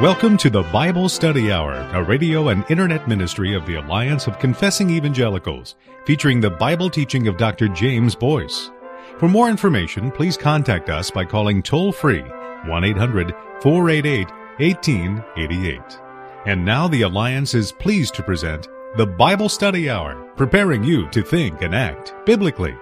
Welcome to the Bible Study Hour, a radio and internet ministry of the Alliance of Confessing Evangelicals, featuring the Bible teaching of Dr. James Boyce. For more information, please contact us by calling toll-free 1-800-488-1888. And now the Alliance is pleased to present the Bible Study Hour, preparing you to think and act biblically.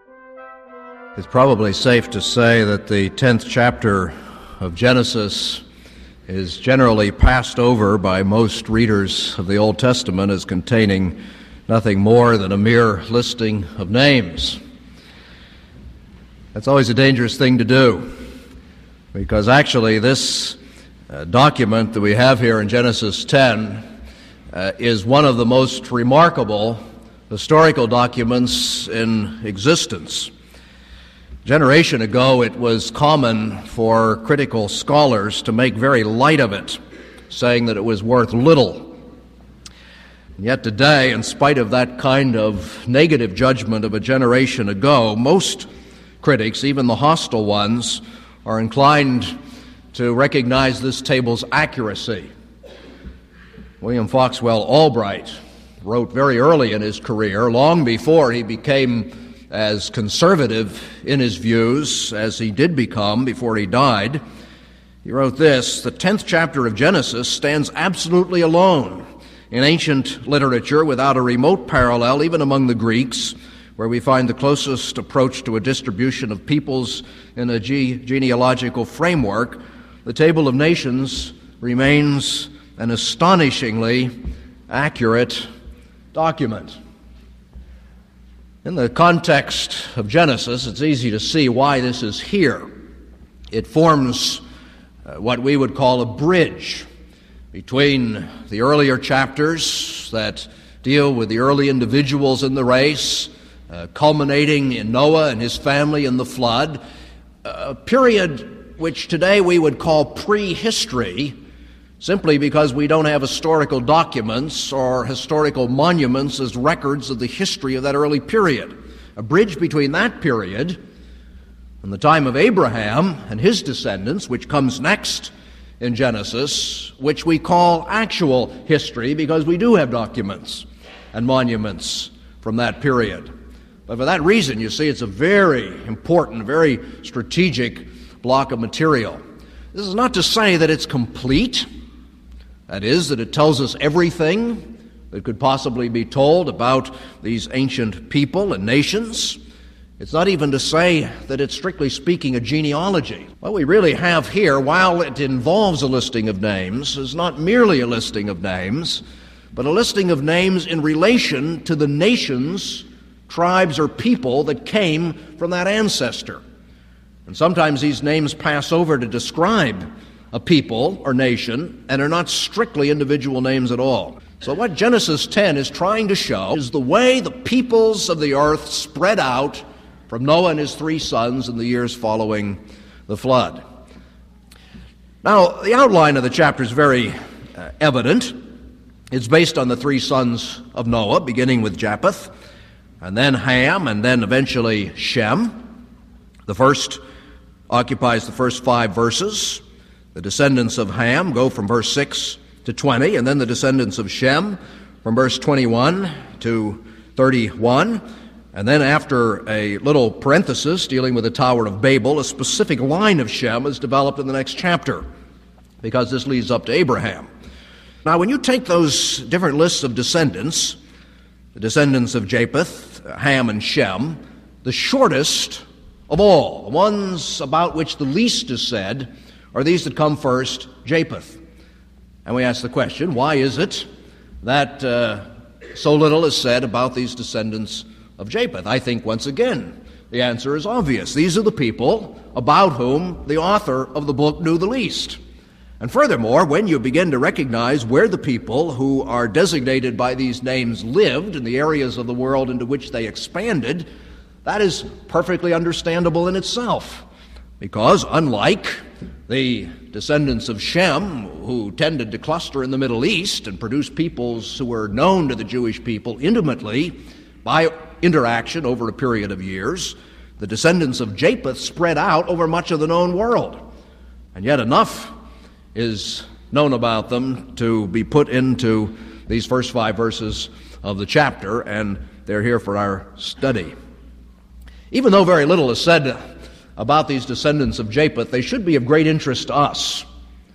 It's probably safe to say that the 10th chapter of Genesis is generally passed over by most readers of the Old Testament as containing nothing more than a mere listing of names. That's always a dangerous thing to do, because actually this document that we have here in Genesis 10 is one of the most remarkable historical documents in existence. A generation ago, it was common for critical scholars to make very light of it, saying that it was worth little. And yet today, in spite of that kind of negative judgment of a generation ago, most critics, even the hostile ones, are inclined to recognize this table's accuracy. William Foxwell Albright wrote very early in his career, long before he became as conservative in his views as he did become before he died. He wrote this: "The 10th chapter of Genesis stands absolutely alone in ancient literature, without a remote parallel even among the Greeks, where we find the closest approach to a distribution of peoples in a genealogical framework. The Table of Nations remains an astonishingly accurate document." In the context of Genesis, it's easy to see why this is here. It forms what we would call a bridge between the earlier chapters that deal with the early individuals in the race, culminating in Noah and his family in the flood, a period which today we would call prehistory, simply because we don't have historical documents or historical monuments as records of the history of that early period. A bridge between that period and the time of Abraham and his descendants, which comes next in Genesis, which we call actual history because we do have documents and monuments from that period. But for that reason, you see, it's a very important, very strategic block of material. This is not to say that it's complete. That is, that it tells us everything that could possibly be told about these ancient people and nations. It's not even to say that it's, strictly speaking, a genealogy. What we really have here, while it involves a listing of names, is not merely a listing of names, but a listing of names in relation to the nations, tribes, or people that came from that ancestor. And sometimes these names pass over to describe a people or nation and are not strictly individual names at all. So what Genesis 10 is trying to show is the way the peoples of the earth spread out from Noah and his 3 sons in the years following the flood. Now, the outline of the chapter is very evident. It's based on the 3 sons of Noah, beginning with Japheth, and then Ham, and then eventually Shem. The first occupies the first 5 verses. The descendants of Ham go from verse 6 to 20, and then the descendants of Shem from verse 21 to 31. And then after a little parenthesis dealing with the Tower of Babel, a specific line of Shem is developed in the next chapter, because this leads up to Abraham. Now, when you take those different lists of descendants, the descendants of Japheth, Ham, and Shem, the shortest of all, the ones about which the least is said, are these that come first, Japheth. And we ask the question, why is it that so little is said about these descendants of Japheth? I think, once again, the answer is obvious. These are the people about whom the author of the book knew the least. And furthermore, when you begin to recognize where the people who are designated by these names lived in the areas of the world into which they expanded, that is perfectly understandable in itself. Because unlike the descendants of Shem, who tended to cluster in the Middle East and produce peoples who were known to the Jewish people intimately by interaction over a period of years, the descendants of Japheth spread out over much of the known world. And yet enough is known about them to be put into these first 5 verses of the chapter, and they're here for our study. Even though very little is said about these descendants of Japheth, they should be of great interest to us,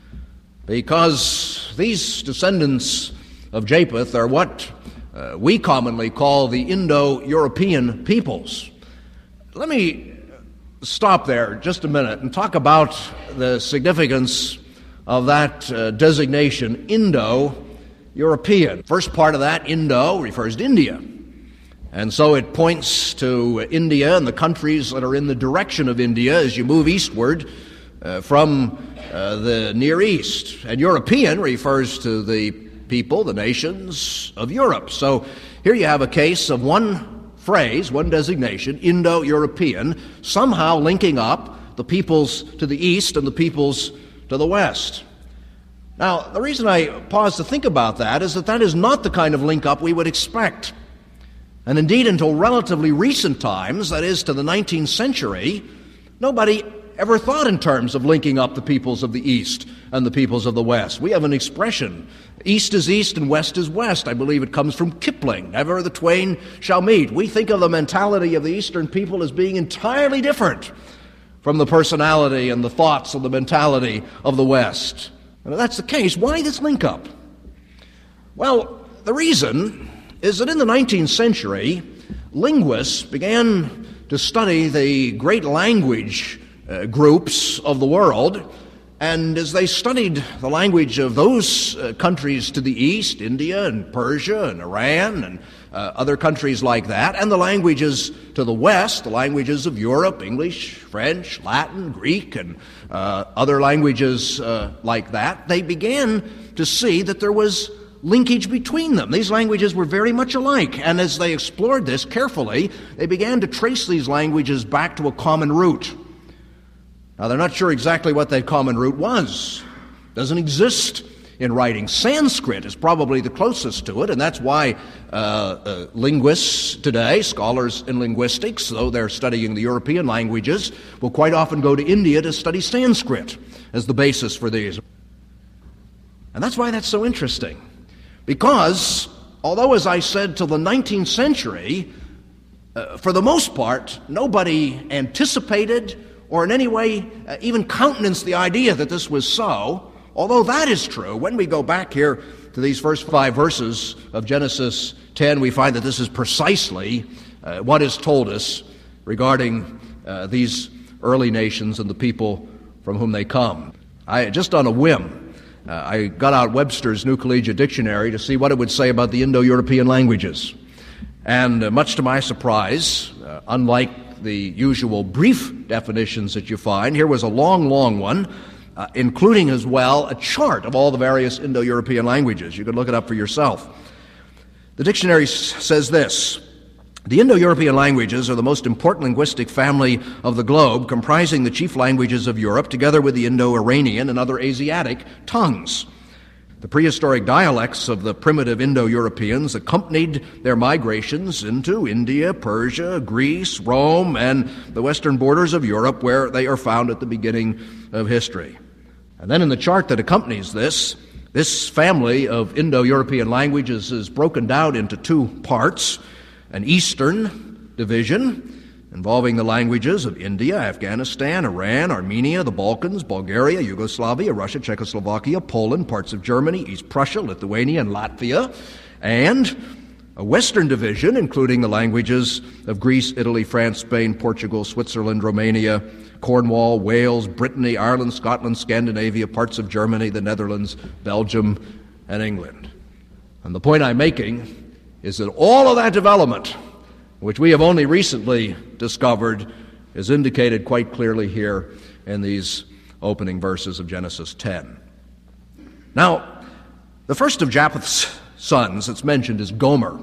because these descendants of Japheth are what we commonly call the Indo-European peoples. Let me stop there just a minute and talk about the significance of that designation, Indo-European. First part of that, Indo, refers to India. And so it points to India and the countries that are in the direction of India as you move eastward from the Near East. And European refers to the people, the nations of Europe. So here you have a case of one phrase, one designation, Indo-European, somehow linking up the peoples to the east and the peoples to the west. Now, the reason I pause to think about that is that is not the kind of link-up we would expect. And indeed, until relatively recent times, that is to the 19th century, nobody ever thought in terms of linking up the peoples of the East and the peoples of the West. We have an expression, East is East and West is West. I believe it comes from Kipling, never the twain shall meet. We think of the mentality of the Eastern people as being entirely different from the personality and the thoughts and the mentality of the West. And if that's the case, why this link-up? Well, the reason is that in the 19th century, linguists began to study the great language groups of the world, and as they studied the language of those countries to the east, India and Persia and Iran and other countries like that, and the languages to the west, the languages of Europe, English, French, Latin, Greek, and other languages like that, they began to see that there was linkage between them. These languages were very much alike, and as they explored this carefully, they began to trace these languages back to a common root. Now, they're not sure exactly what that common root was. It doesn't exist in writing. Sanskrit is probably the closest to it, and that's why linguists today, scholars in linguistics, though they're studying the European languages, will quite often go to India to study Sanskrit as the basis for these. And that's why that's so interesting. Because, although, as I said, till the 19th century, for the most part, nobody anticipated or in any way even countenanced the idea that this was so, although that is true, when we go back here to these first 5 verses of Genesis 10, we find that this is precisely what is told us regarding these early nations and the people from whom they come. Just on a whim, I got out Webster's New Collegiate Dictionary to see what it would say about the Indo-European languages. And much to my surprise, unlike the usual brief definitions that you find, here was a long, long one, including as well a chart of all the various Indo-European languages. You can look it up for yourself. The dictionary says this: the Indo-European languages are the most important linguistic family of the globe, comprising the chief languages of Europe, together with the Indo-Iranian and other Asiatic tongues. The prehistoric dialects of the primitive Indo-Europeans accompanied their migrations into India, Persia, Greece, Rome, and the western borders of Europe, where they are found at the beginning of history. And then in the chart that accompanies this family of Indo-European languages is broken down into 2 parts: an eastern division involving the languages of India, Afghanistan, Iran, Armenia, the Balkans, Bulgaria, Yugoslavia, Russia, Czechoslovakia, Poland, parts of Germany, East Prussia, Lithuania, and Latvia, and a western division including the languages of Greece, Italy, France, Spain, Portugal, Switzerland, Romania, Cornwall, Wales, Brittany, Ireland, Scotland, Scandinavia, parts of Germany, the Netherlands, Belgium, and England. And the point I'm making is that all of that development, which we have only recently discovered, is indicated quite clearly here in these opening verses of Genesis 10. Now, the first of Japheth's sons that's mentioned is Gomer,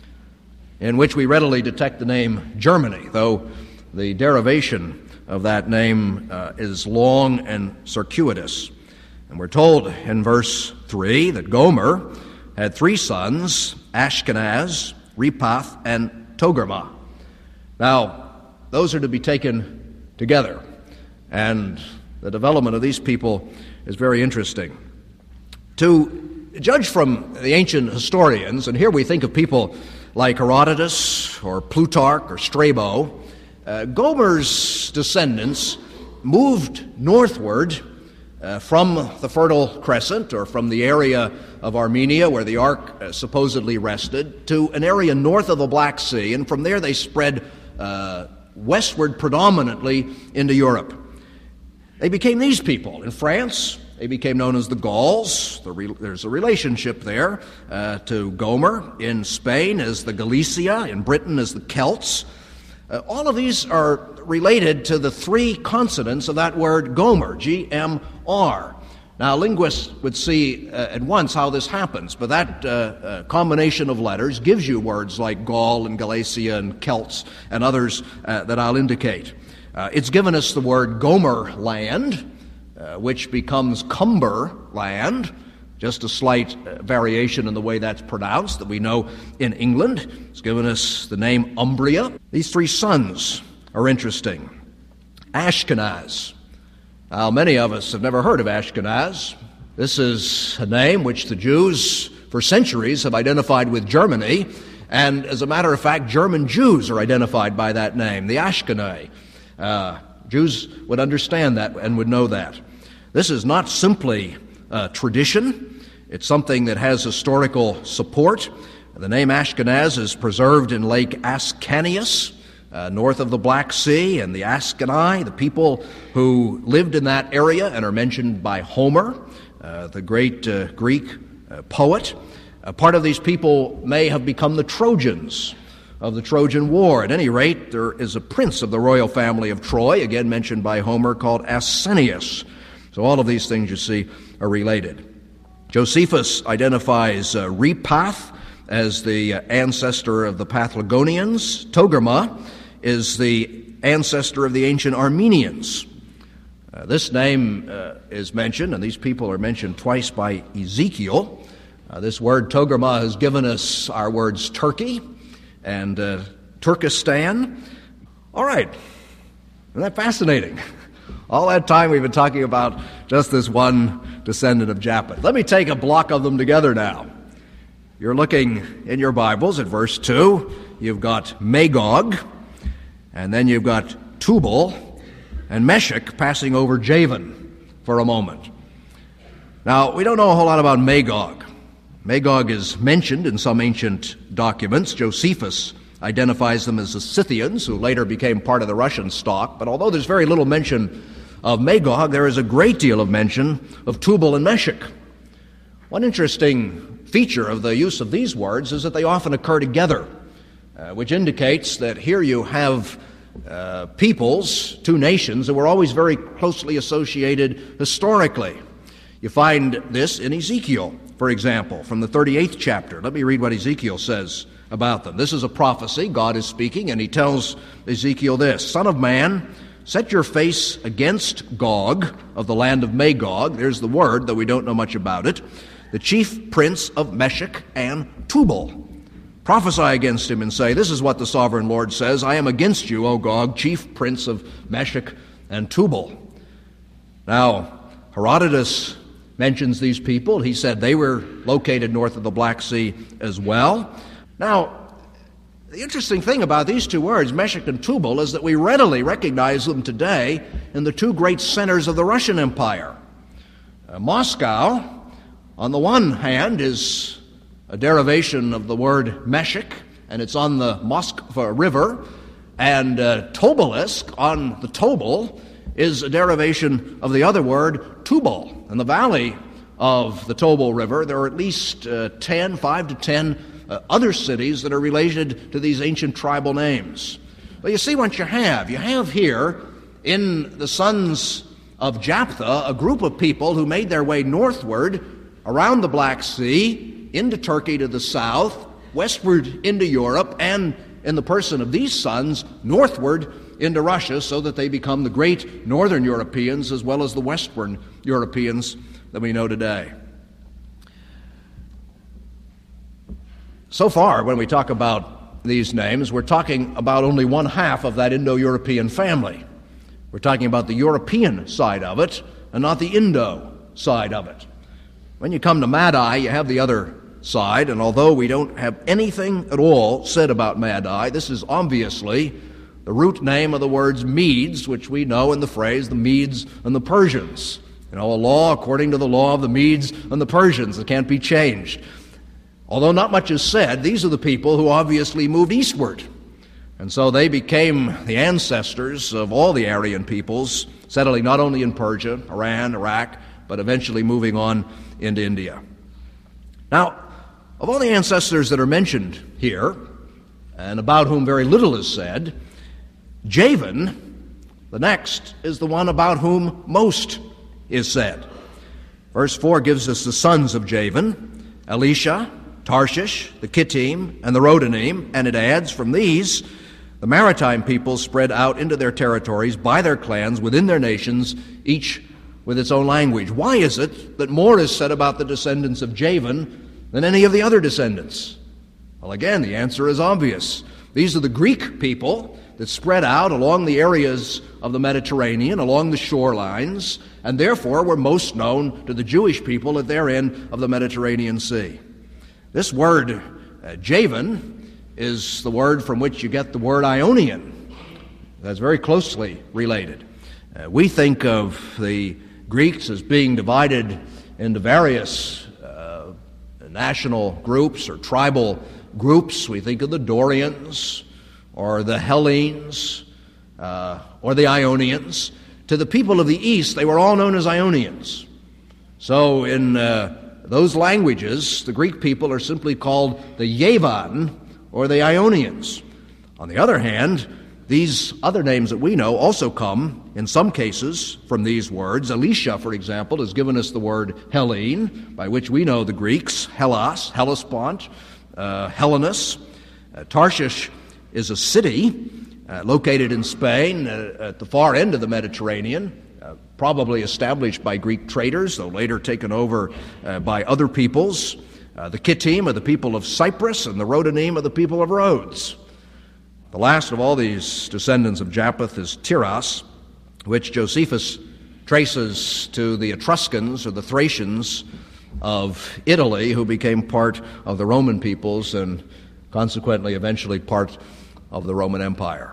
in which we readily detect the name Germany, though the derivation of that name is long and circuitous. And we're told in verse 3 that Gomer had 3 sons, Ashkenaz, Rephath, and Togarmah. Now, those are to be taken together, and the development of these people is very interesting. To judge from the ancient historians, and here we think of people like Herodotus or Plutarch or Strabo, Gomer's descendants moved northward from the Fertile Crescent, or from the area of Armenia where the ark supposedly rested, to an area north of the Black Sea, and from there they spread westward predominantly into Europe. They became these people. In France, they became known as the Gauls. There's a relationship there to Gomer. In Spain as the Galicia. In Britain as the Celts. All of these are related to the three consonants of that word Gomer, G-M-R. Now, linguists would see at once how this happens, but that combination of letters gives you words like Gaul and Galatia and Celts and others that I'll indicate. It's given us the word Gomer land, which becomes Cumber land, just a slight variation in the way that's pronounced that we know in England. It's given us the name Umbria. These three sons are interesting. Ashkenaz. Now, many of us have never heard of Ashkenaz. This is a name which the Jews for centuries have identified with Germany, and as a matter of fact, German Jews are identified by that name, the Ashkenaz. Jews would understand that and would know that. This is not simply tradition. It's something that has historical support. The name Ashkenaz is preserved in Lake Ascanius, north of the Black Sea, and the Ascani, the people who lived in that area and are mentioned by Homer, the great Greek poet. Part of these people may have become the Trojans of the Trojan War. At any rate, there is a prince of the royal family of Troy, again mentioned by Homer, called Ascanius. So all of these things, you see, are related. Josephus identifies Repath as the ancestor of the Paphlagonians. Togarmah is the ancestor of the ancient Armenians. This name is mentioned, and these people are mentioned twice by Ezekiel. This word Togarmah has given us our words Turkey and Turkestan. All right. Isn't that fascinating? All that time we've been talking about just this one descendant of Japheth. Let me take a block of them together now. You're looking in your Bibles at verse 2. You've got Magog, and then you've got Tubal and Meshech passing over Javan for a moment. Now, we don't know a whole lot about Magog. Magog is mentioned in some ancient documents. Josephus identifies them as the Scythians, who later became part of the Russian stock. But although there's very little mention of Magog, there is a great deal of mention of Tubal and Meshech. One interesting feature of the use of these words is that they often occur together, which indicates that here you have peoples, two nations, that were always very closely associated historically. You find this in Ezekiel, for example, from the 38th chapter. Let me read what Ezekiel says about them. This is a prophecy. God is speaking, and he tells Ezekiel this: Son of man, set your face against Gog of the land of Magog. There's the word, though we don't know much about it. The chief prince of Meshech and Tubal. Prophesy against him and say, this is what the sovereign Lord says: I am against you, O Gog, chief prince of Meshech and Tubal. Now, Herodotus mentions these people. He said they were located north of the Black Sea as well. Now, the interesting thing about these two words, Meshech and Tubal, is that we readily recognize them today in the two great centers of the Russian Empire. Moscow, on the one hand, is a derivation of the word Meshech, and it's on the Moskva River, and Tobolsk, on the Tobol, is a derivation of the other word, Tubal. In the valley of the Tobol River, there are at least 5 to 10 other cities that are related to these ancient tribal names. But you see what you have. You have here, in the sons of Japheth, a group of people who made their way northward around the Black Sea, into Turkey to the south, westward into Europe, and in the person of these sons, northward into Russia, so that they become the great northern Europeans as well as the western Europeans that we know today. So far, when we talk about these names, we're talking about only one half of that Indo-European family. We're talking about the European side of it and not the Indo side of it. When you come to Madai, you have the other side, and although we don't have anything at all said about Madai, this is obviously the root name of the words Medes, which we know in the phrase the Medes and the Persians. A law according to the law of the Medes and the Persians that can't be changed. Although not much is said, these are the people who obviously moved eastward. And so they became the ancestors of all the Aryan peoples, settling not only in Persia, Iran, Iraq, but eventually moving on into India. Now, of all the ancestors that are mentioned here, and about whom very little is said, Javan, the next, is the one about whom most is said. Verse 4 gives us the sons of Javan, Elisha, Tarshish, the Kittim, and the Rodanim, and it adds, from these, the maritime peoples spread out into their territories by their clans within their nations, each with its own language. Why is it that more is said about the descendants of Javan than any of the other descendants? Well, again, the answer is obvious. These are the Greek people that spread out along the areas of the Mediterranean, along the shorelines, and therefore were most known to the Jewish people at their end of the Mediterranean Sea. This word, Javan, is the word from which you get the word Ionian. That's very closely related. We think of the Greeks as being divided into various national groups or tribal groups. We think of the Dorians or the Hellenes or the Ionians. To the people of the East, they were all known as Ionians. So in those languages, the Greek people are simply called the Yavan or the Ionians. On the other hand, these other names that we know also come, in some cases, from these words. Elisha, for example, has given us the word Hellene, by which we know the Greeks, Hellas, Hellespont, Hellenus. Tarshish is a city located in Spain at the far end of the Mediterranean, probably established by Greek traders, though later taken over by other peoples. The Kittim are the people of Cyprus, and the Rodanim are the people of Rhodes. The last of all these descendants of Japheth is Tiras, which Josephus traces to the Etruscans or the Thracians of Italy, who became part of the Roman peoples and consequently eventually part of the Roman Empire.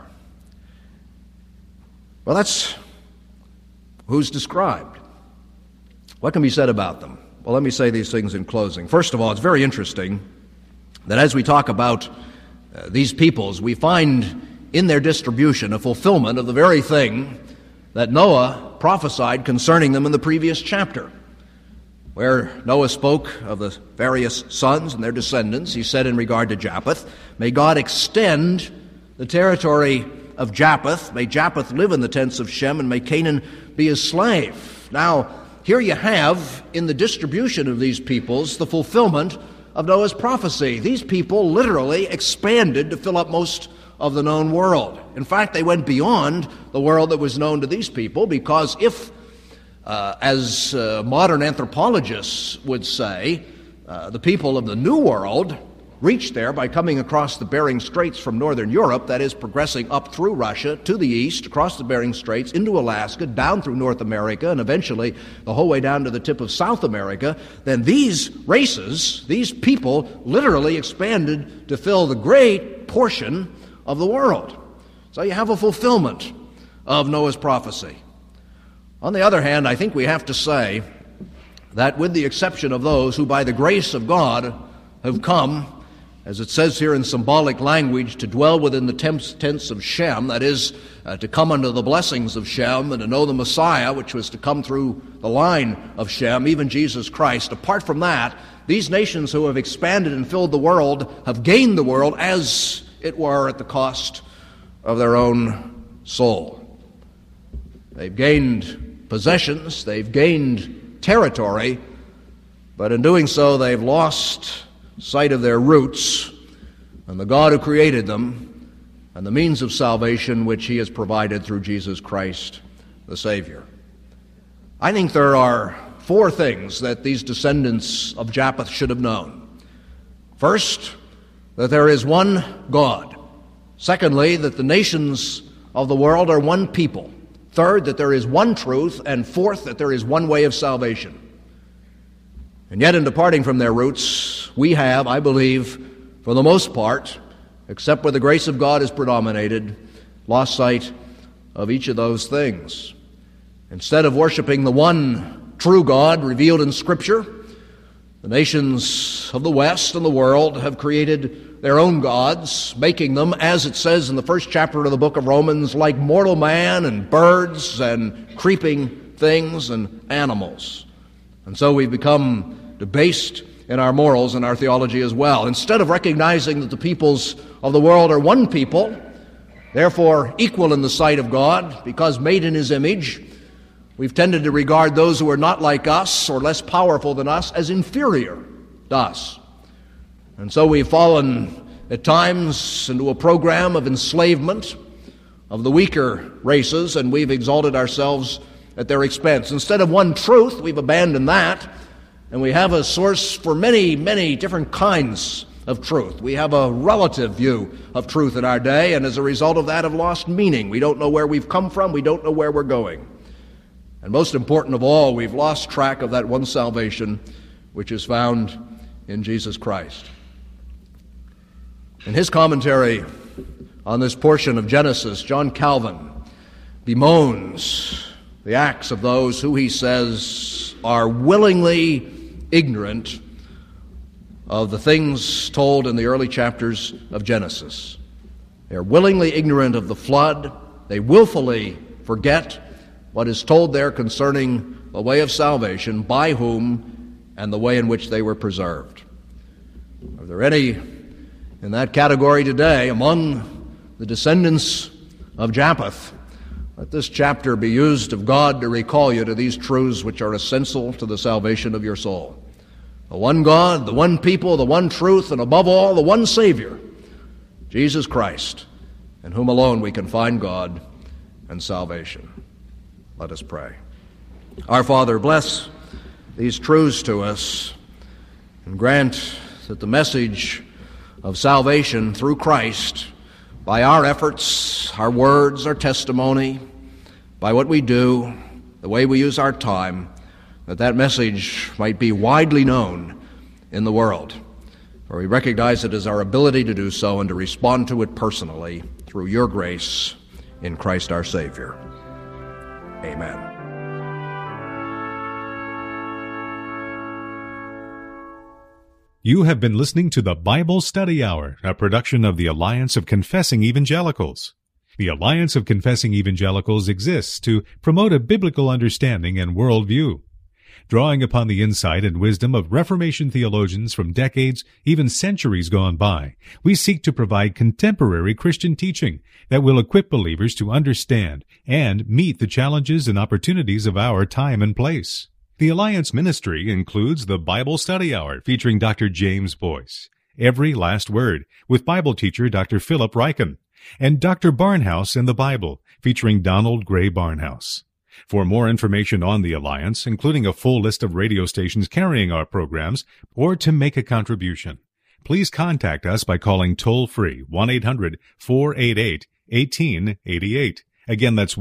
Well, that's who's described. What can be said about them? Well, let me say these things in closing. First of all, it's very interesting that as we talk about these peoples, we find in their distribution a fulfillment of the very thing that Noah prophesied concerning them in the previous chapter. Where Noah spoke of the various sons and their descendants, he said in regard to Japheth, "May God extend the territory of Japheth. May Japheth live in the tents of Shem, and may Canaan be his slave." Now, here you have, in the distribution of these peoples, the fulfillment of Noah's prophecy. These people literally expanded to fill up most of the known world. In fact, they went beyond the world that was known to these people, because if, as modern anthropologists would say, the people of the New World reached there by coming across the Bering Straits from northern Europe, that is, progressing up through Russia to the east, across the Bering Straits, into Alaska, down through North America, and eventually the whole way down to the tip of South America, then these races, these people, literally expanded to fill the great portion of the world. So you have a fulfillment of Noah's prophecy. On the other hand, I think we have to say that with the exception of those who by the grace of God have come, as it says here in symbolic language, to dwell within the tents of Shem, that is, to come under the blessings of Shem and to know the Messiah, which was to come through the line of Shem, even Jesus Christ. Apart from that, these nations who have expanded and filled the world have gained the world, as it were, at the cost of their own soul. They've gained possessions, they've gained territory, but in doing so they've lost sight of their roots and the God who created them and the means of salvation which he has provided through Jesus Christ, the Savior. I think there are 4 things that these descendants of Japheth should have known. First, that there is one God. Secondly, that the nations of the world are one people. Third, that there is one truth. And fourth, that there is one way of salvation. And yet in departing from their roots, we have, I believe, for the most part, except where the grace of God has predominated, lost sight of each of those things. Instead of worshiping the one true God revealed in Scripture, the nations of the West and the world have created their own gods, making them, as it says in the first chapter of the book of Romans, like mortal man and birds and creeping things and animals. And so we've become debased in our morals and our theology as well. Instead of recognizing that the peoples of the world are one people, therefore equal in the sight of God, because made in His image, we've tended to regard those who are not like us or less powerful than us as inferior to us. And so we've fallen at times into a program of enslavement of the weaker races, and we've exalted ourselves at their expense. Instead of one truth, we've abandoned that, and we have a source for many, many different kinds of truth. We have a relative view of truth in our day, and as a result of that have lost meaning. We don't know where we've come from. We don't know where we're going. And most important of all, we've lost track of that one salvation which is found in Jesus Christ. In his commentary on this portion of Genesis, John Calvin bemoans the acts of those who, he says, are willingly ignorant of the things told in the early chapters of Genesis. They are willingly ignorant of the flood. They willfully forget what is told there concerning the way of salvation, by whom and the way in which they were preserved. Are there any in that category today among the descendants of Japheth? Let this chapter be used of God to recall you to these truths which are essential to the salvation of your soul. The one God, the one people, the one truth, and above all, the one Savior, Jesus Christ, in whom alone we can find God and salvation. Let us pray. Our Father, bless these truths to us and grant that the message of salvation through Christ, by our efforts, our words, our testimony, by what we do, the way we use our time, that message might be widely known in the world. For we recognize it as our ability to do so and to respond to it personally through your grace in Christ our Savior. Amen. You have been listening to the Bible Study Hour, a production of the Alliance of Confessing Evangelicals. The Alliance of Confessing Evangelicals exists to promote a biblical understanding and worldview. Drawing upon the insight and wisdom of Reformation theologians from decades, even centuries gone by, we seek to provide contemporary Christian teaching that will equip believers to understand and meet the challenges and opportunities of our time and place. The Alliance ministry includes the Bible Study Hour featuring Dr. James Boyce, Every Last Word with Bible teacher Dr. Philip Ryken, and Dr. Barnhouse and the Bible featuring Donald Gray Barnhouse. For more information on the Alliance, including a full list of radio stations carrying our programs, or to make a contribution, please contact us by calling toll-free 1-800-488-1888. Again, that's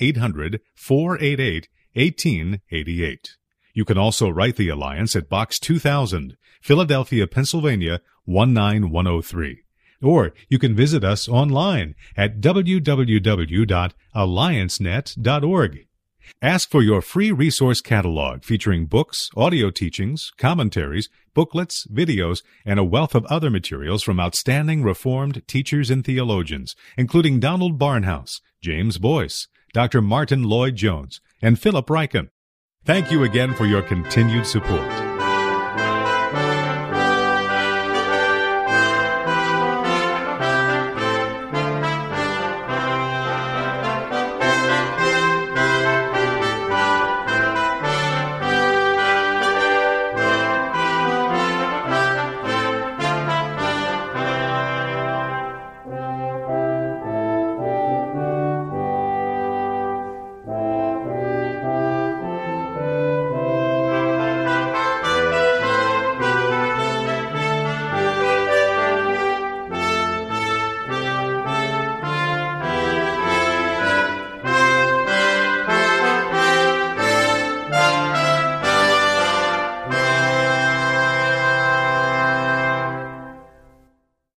1-800-488-1888. You can also write the Alliance at Box 2000, Philadelphia, Pennsylvania, 19103. Or you can visit us online at www.alliancenet.org. Ask for your free resource catalog featuring books, audio teachings, commentaries, booklets, videos, and a wealth of other materials from outstanding Reformed teachers and theologians, including Donald Barnhouse, James Boyce, Dr. Martin Lloyd-Jones, and Philip Ryken. Thank you again for your continued support.